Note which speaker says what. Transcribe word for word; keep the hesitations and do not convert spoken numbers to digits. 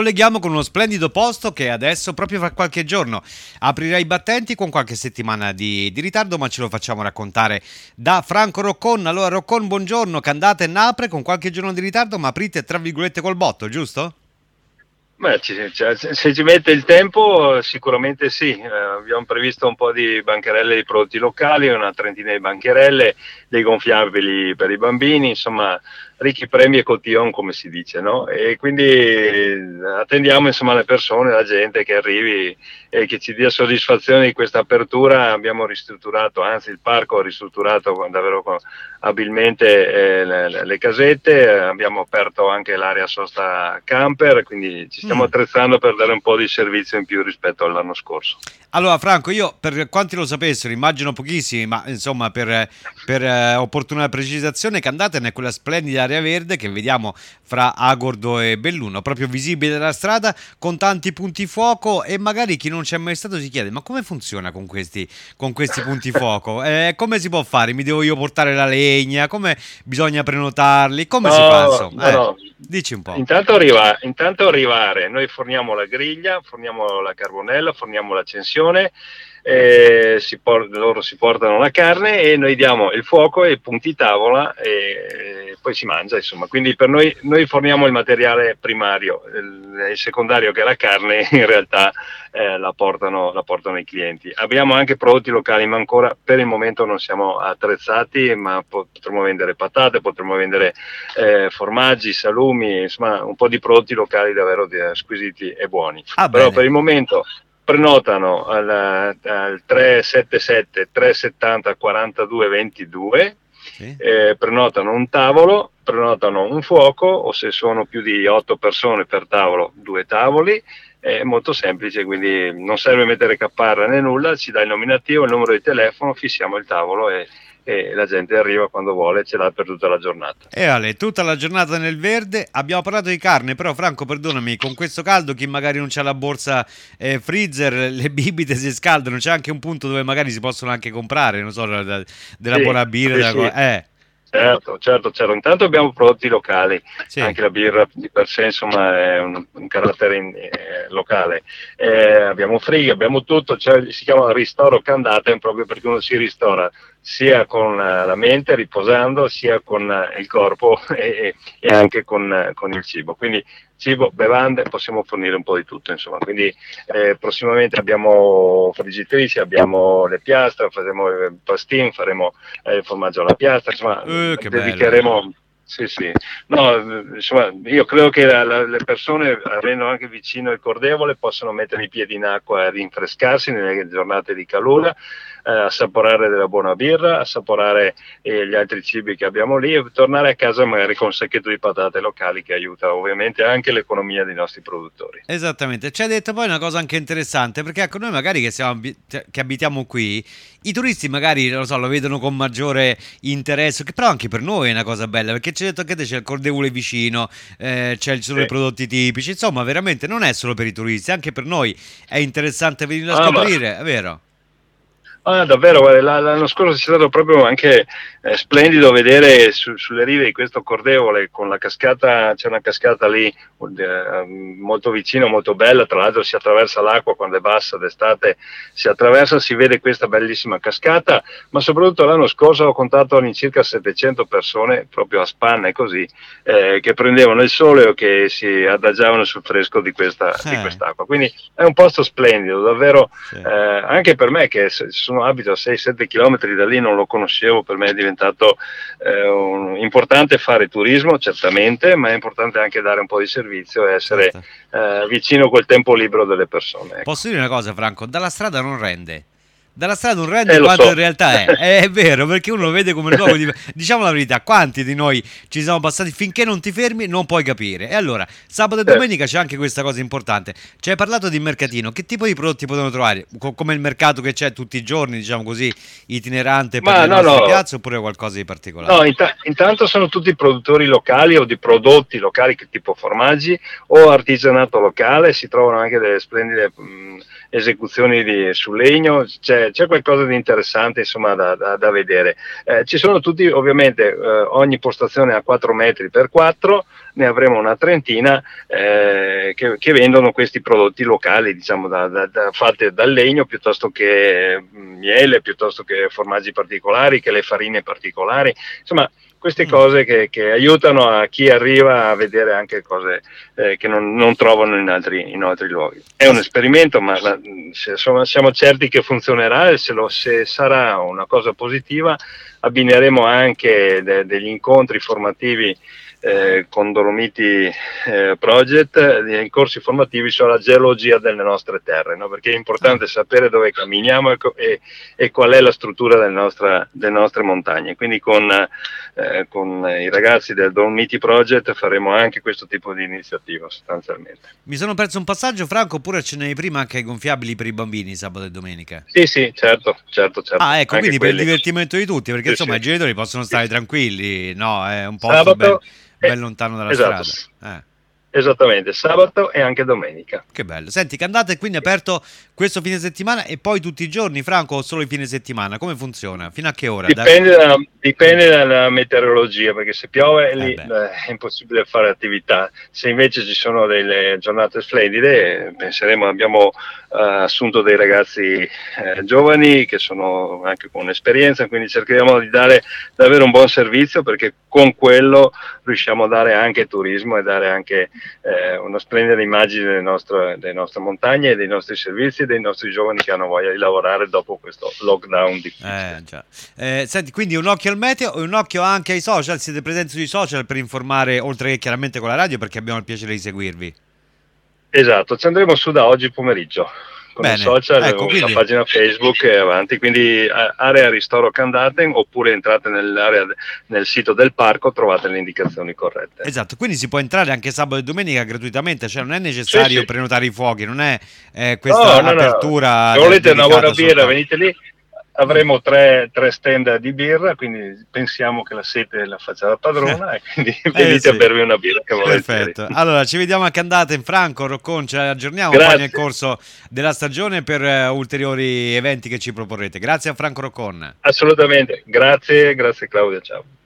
Speaker 1: Colleghiamo con uno splendido posto che adesso, proprio fra qualche giorno, aprirà i battenti con qualche settimana di, di ritardo, ma ce lo facciamo raccontare da Franco Roccon. Allora, Roccon, buongiorno, Candate apre con qualche giorno di ritardo, ma aprite tra virgolette col botto, giusto?
Speaker 2: Beh, ci- cioè, se se ci mette il tempo, sicuramente sì. Eh, abbiamo previsto un po' di bancherelle di prodotti locali, una trentina di bancherelle, dei gonfiabili per i bambini, insomma, ricchi premi e cotillon, come si dice, no? E quindi eh, attendiamo, insomma, le persone, la gente che arrivi e che ci dia soddisfazione di questa apertura. Abbiamo ristrutturato, anzi il parco ha ristrutturato davvero co- abilmente eh, le, le- le casette, eh, abbiamo aperto anche l'area sosta camper, quindi ci stiamo
Speaker 1: Mm.
Speaker 2: attrezzando per dare un po' di servizio in più rispetto all'anno scorso.
Speaker 1: Allora, Franco, io per quanti lo sapessero, immagino pochissimi, ma insomma per, per eh, opportuna precisazione, Candaten è quella splendida area verde che vediamo fra Agordo e Belluno, proprio visibile dalla strada, con tanti punti fuoco e magari chi non c'è mai stato si chiede, ma come funziona con questi, con questi punti fuoco? Eh, come si può fare? Mi devo io portare la legna? Come bisogna prenotarli? Come si fa,
Speaker 2: No,
Speaker 1: insomma?
Speaker 2: no,
Speaker 1: Eh,
Speaker 2: no.
Speaker 1: dici un po'.
Speaker 2: Intanto, arriva, intanto arrivare, noi forniamo la griglia, forniamo la carbonella, forniamo l'accensione, eh, si por- loro si portano la carne e noi diamo il fuoco e i punti tavola e, e poi si mangia, insomma. Quindi per noi, noi forniamo il materiale primario, il, il secondario che è la carne in realtà eh, la portano, la portano i clienti. Abbiamo anche prodotti locali, ma ancora per il momento non siamo attrezzati, ma potremmo vendere patate, potremmo vendere eh, formaggi, salumi, insomma un po' di prodotti locali davvero di- squisiti e buoni.
Speaker 1: Ah,
Speaker 2: Però per
Speaker 1: bene.
Speaker 2: il momento prenotano al, al tre sette sette tre settanta quarantadue ventidue,
Speaker 1: Sì.
Speaker 2: eh, prenotano un tavolo, prenotano un fuoco o se sono più di otto persone per tavolo, due tavoli. È molto semplice, quindi non serve mettere capparra né nulla, ci dà il nominativo, il numero di telefono, fissiamo il tavolo e, e la gente arriva quando vuole e ce l'ha per tutta la giornata.
Speaker 1: E Ale, tutta la giornata nel verde. Abbiamo parlato di carne, però Franco, perdonami, con questo caldo chi magari non c'ha la borsa eh, freezer, le bibite si scaldano, c'è anche un punto dove magari si possono anche comprare, non so, da- da- della
Speaker 2: Sì,
Speaker 1: buona birra,
Speaker 2: sì,
Speaker 1: della co-
Speaker 2: sì.
Speaker 1: eh,
Speaker 2: Certo, certo, certo. Intanto abbiamo prodotti locali,
Speaker 1: sì.
Speaker 2: anche la birra di per sé insomma è un, un carattere in- eh, locale. Eh, abbiamo frighi, abbiamo tutto, cioè, si chiama ristoro Candaten proprio perché uno si ristora sia con eh, la mente riposando, sia con eh, il corpo e, e anche con, eh, con il cibo. Quindi cibo, bevande, possiamo fornire un po' di tutto, insomma. Quindi eh, prossimamente abbiamo friggitrici, abbiamo le piastre, faremo il pastin, faremo eh, il formaggio alla piastra, insomma,
Speaker 1: Eh, che bello.
Speaker 2: dedicheremo. Sì, sì. No, eh, insomma, io credo che la- la- le persone, avendo anche vicino il cordevole, possano mettere i piedi in acqua e rinfrescarsi nelle giornate di calura, eh, assaporare della buona birra, assaporare eh, gli altri cibi che abbiamo lì e tornare a casa magari con un sacchetto di patate locali che aiuta ovviamente anche l'economia dei nostri produttori.
Speaker 1: Esattamente, ci hai detto poi una cosa anche interessante, perché ecco, noi magari che, siamo abi- cioè, che abitiamo qui, i turisti magari, non lo so, lo vedono con maggiore interesse, che però anche per noi è una cosa bella, perché ci hai detto che te c'è il cordevole vicino, eh, c'è, ci sono i
Speaker 2: Sì.
Speaker 1: prodotti tipici, insomma, veramente non è solo per i turisti, anche per noi è interessante venire a
Speaker 2: Ah, ma
Speaker 1: scoprire, è vero?
Speaker 2: Ah, davvero, guarda, la- l'anno scorso è stato proprio anche eh, splendido vedere su- sulle rive di questo cordevole con la cascata, c'è una cascata lì eh, molto vicino, molto bella, tra l'altro si attraversa l'acqua quando è bassa d'estate, si attraversa, si vede questa bellissima cascata, ma soprattutto l'anno scorso ho contato all'incirca settecento persone, proprio a spanne così, eh, che prendevano il sole o che si adagiavano sul fresco di questa, di
Speaker 1: Eh,
Speaker 2: quest'acqua. Quindi è un posto splendido, davvero
Speaker 1: sì.
Speaker 2: eh, anche per me che se- sono abito a sei sette chilometri da lì, non lo conoscevo, per me è diventato eh, un- importante fare turismo, certamente, ma è importante anche dare un po' di servizio e essere
Speaker 1: Certo.
Speaker 2: eh, vicino a quel tempo libero delle persone. Ecco.
Speaker 1: Posso dire una cosa, Franco? Dalla strada non rende. Dalla strada non rende
Speaker 2: Eh, lo
Speaker 1: quanto in
Speaker 2: so.
Speaker 1: realtà è. È, è vero, perché uno lo vede come luogo di... Diciamo la verità, quanti di noi ci siamo passati finché non ti fermi non puoi capire. E allora, sabato e
Speaker 2: Certo.
Speaker 1: domenica c'è anche questa cosa importante. Ci hai parlato di mercatino. Che tipo di prodotti potevano trovare? Co- come il mercato che c'è tutti i giorni, diciamo così, itinerante per
Speaker 2: Ma
Speaker 1: le
Speaker 2: no,
Speaker 1: nostre
Speaker 2: no,
Speaker 1: piazze, oppure qualcosa di
Speaker 2: no,
Speaker 1: particolare?
Speaker 2: inta- intanto sono tutti produttori locali o di prodotti locali che tipo formaggi o artigianato locale, si trovano anche delle splendide mh, esecuzioni di- su legno, c'è c'è, c'è qualcosa di interessante insomma da, da, da vedere. Eh, ci sono tutti, ovviamente, eh, ogni postazione ha quattro metri per quattro, ne avremo una trentina eh, che, che vendono questi prodotti locali, diciamo, da, da, da, fatte dal legno, piuttosto che miele, piuttosto che formaggi particolari, che le farine particolari, insomma queste cose che, che aiutano a chi arriva a vedere anche cose eh, che non, non trovano in altri, in altri luoghi. È un esperimento, ma la, se, insomma, siamo certi che funzionerà, e se, lo, se sarà una cosa positiva abbineremo anche de, degli incontri formativi Eh, con Dolomiti eh, Project, eh, in corsi formativi sulla geologia delle nostre terre, no? Perché è importante sapere dove camminiamo e, e, e qual è la struttura delle nostre, delle nostre montagne. Quindi con, eh, con i ragazzi del Dolomiti Project faremo anche questo tipo di iniziativa sostanzialmente.
Speaker 1: Mi sono perso un passaggio, Franco, oppure ce n'è prima anche ai gonfiabili per i bambini sabato e domenica?
Speaker 2: Sì, sì, certo, certo, certo.
Speaker 1: Ah, ecco,
Speaker 2: anche
Speaker 1: quindi
Speaker 2: quelli.
Speaker 1: Per il divertimento di tutti, perché
Speaker 2: sì,
Speaker 1: insomma
Speaker 2: sì.
Speaker 1: i genitori possono stare sì. tranquilli, no? È un po'
Speaker 2: Sabato,
Speaker 1: ben,
Speaker 2: eh,
Speaker 1: ben lontano dalla
Speaker 2: esatto.
Speaker 1: strada. Eh.
Speaker 2: Esattamente, sabato e anche domenica.
Speaker 1: Che bello. Senti, Candate è quindi aperto questo fine settimana e poi tutti i giorni, Franco, o solo i fine settimana? Come funziona? Fino a che ora?
Speaker 2: Dipende, da... Da, dipende dalla meteorologia, perché se piove lì
Speaker 1: eh
Speaker 2: eh, è impossibile fare attività. Se invece ci sono delle giornate splendide, penseremo, abbiamo uh, assunto dei ragazzi eh, giovani che sono anche con esperienza, quindi cercheremo di dare davvero un buon servizio, perché con quello riusciamo a dare anche turismo e dare anche eh, una splendida immagine delle nostre, delle nostre montagne, dei nostri servizi e dei nostri giovani che hanno voglia di lavorare dopo questo lockdown difficile.
Speaker 1: Eh, già. Eh, senti, quindi un occhio al meteo e un occhio anche ai social. Siete presenti sui social per informare, oltre che chiaramente con la radio, perché abbiamo il piacere di seguirvi.
Speaker 2: Esatto, ci andremo su da oggi pomeriggio con
Speaker 1: Bene.
Speaker 2: i social,
Speaker 1: Ecco, quindi...
Speaker 2: la pagina Facebook e avanti, quindi area Ristoro Candaten, oppure entrate nell'area, nel sito del parco, trovate le indicazioni corrette.
Speaker 1: Esatto, quindi si può entrare anche sabato e domenica gratuitamente, cioè non è necessario
Speaker 2: sì, sì.
Speaker 1: prenotare i fuochi, non è eh, questa
Speaker 2: no, no,
Speaker 1: apertura.
Speaker 2: No. Se volete una buona birra,
Speaker 1: soltanto.
Speaker 2: venite lì. Avremo tre, tre stand di birra, quindi pensiamo che la sete la faccia la padrona e quindi eh, venite sì. a bervi una birra che volete.
Speaker 1: Perfetto. Allora ci vediamo a Candate in Franco, Roccon, ci aggiorniamo Grazie. Poi nel corso della stagione per uh, ulteriori eventi che ci proporrete. Grazie a Franco Roccon.
Speaker 2: Assolutamente, grazie, grazie Claudia, ciao.